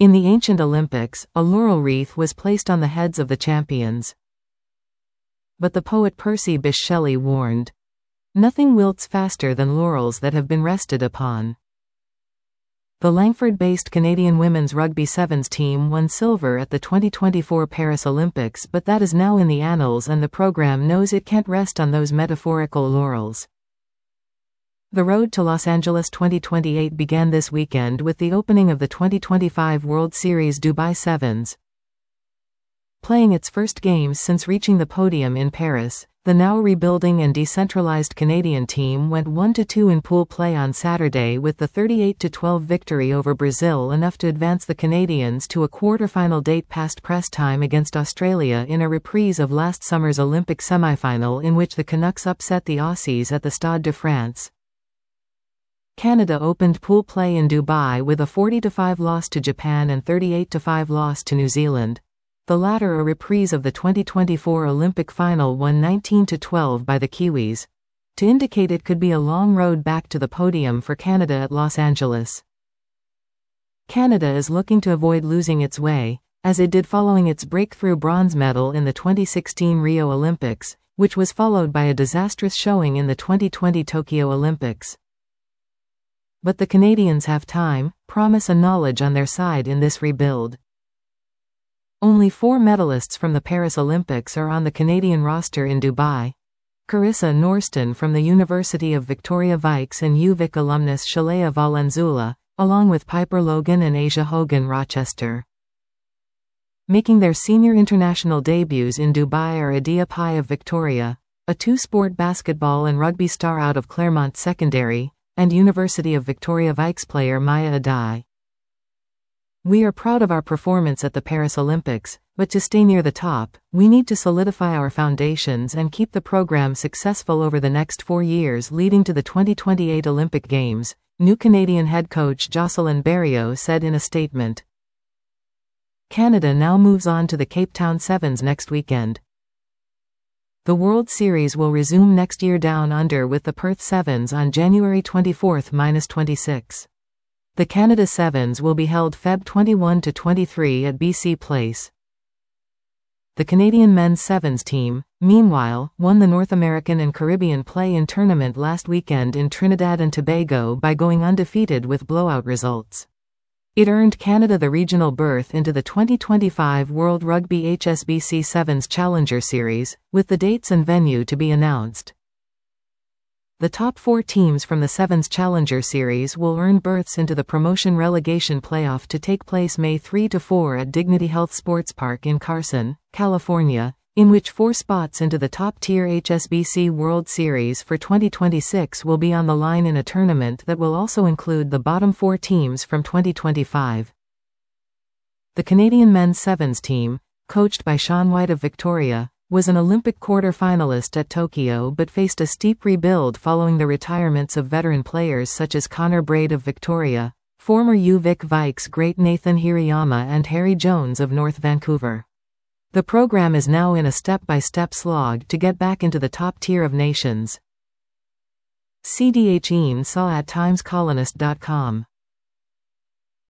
In the ancient Olympics, a laurel wreath was placed on the heads of the champions. But the poet Percy Bysshe Shelley warned, "Nothing wilts faster than laurels that have been rested upon." The Langford-based Canadian women's rugby sevens team won silver at the 2024 Paris Olympics, but that is now in the annals and the program knows it can't rest on those metaphorical laurels. The road to Los Angeles 2028 began this weekend with the opening of the 2025 World Series Dubai Sevens. Playing its first games since reaching the podium in Paris, the now rebuilding and decentralized Canadian team went 1-2 in pool play on Saturday with the 38-12 victory over Brazil enough to advance the Canadians to a quarter-final date past press time against Australia in a reprise of last summer's Olympic semi-final in which the Canucks upset the Aussies at the Stade de France. Canada opened pool play in Dubai with a 40-5 loss to Japan and 38-5 loss to New Zealand. The latter a reprise of the 2024 Olympic final won 19-12 by the Kiwis, to indicate it could be a long road back to the podium for Canada at Los Angeles. Canada is looking to avoid losing its way, as it did following its breakthrough bronze medal in the 2016 Rio Olympics, which was followed by a disastrous showing in the 2020 Tokyo Olympics. But the Canadians have time, promise and knowledge on their side in this rebuild. Only 4 medalists from the Paris Olympics are on the Canadian roster in Dubai. Carissa Norston from the University of Victoria Vikes and UVic alumnus Shalaya Valenzuela, along with Piper Logan and Asia Hogan Rochester. Making their senior international debuts in Dubai are Adia Pai of Victoria, a 2-sport basketball and rugby star out of Claremont Secondary, and University of Victoria Vikes player Maya Adai. "We are proud of our performance at the Paris Olympics, but to stay near the top, we need to solidify our foundations and keep the program successful over the next 4 years leading to the 2028 Olympic Games," new Canadian head coach Jocelyn Berrios said in a statement. Canada now moves on to the Cape Town Sevens next weekend. The World Series will resume next year down under with the Perth Sevens on January 24-26. The Canada Sevens will be held Feb 21-23 at BC Place. The Canadian men's sevens team, meanwhile, won the North American and Caribbean Play-In tournament last weekend in Trinidad and Tobago by going undefeated with blowout results. It earned Canada the regional berth into the 2025 World Rugby HSBC Sevens Challenger Series, with the dates and venue to be announced. The top 4 teams from the Sevens Challenger Series will earn berths into the promotion relegation playoff to take place May 3-4 at Dignity Health Sports Park in Carson, California, in which 4 spots into the top-tier HSBC World Series for 2026 will be on the line in a tournament that will also include the bottom 4 teams from 2025. The Canadian men's sevens team, coached by Sean White of Victoria, was an Olympic quarter-finalist at Tokyo but faced a steep rebuild following the retirements of veteran players such as Connor Braid of Victoria, former UVic Vikes great Nathan Hirayama and Harry Jones of North Vancouver. The program is now in a step-by-step slog to get back into the top tier of nations. CDH Ian saw at timescolonist.com.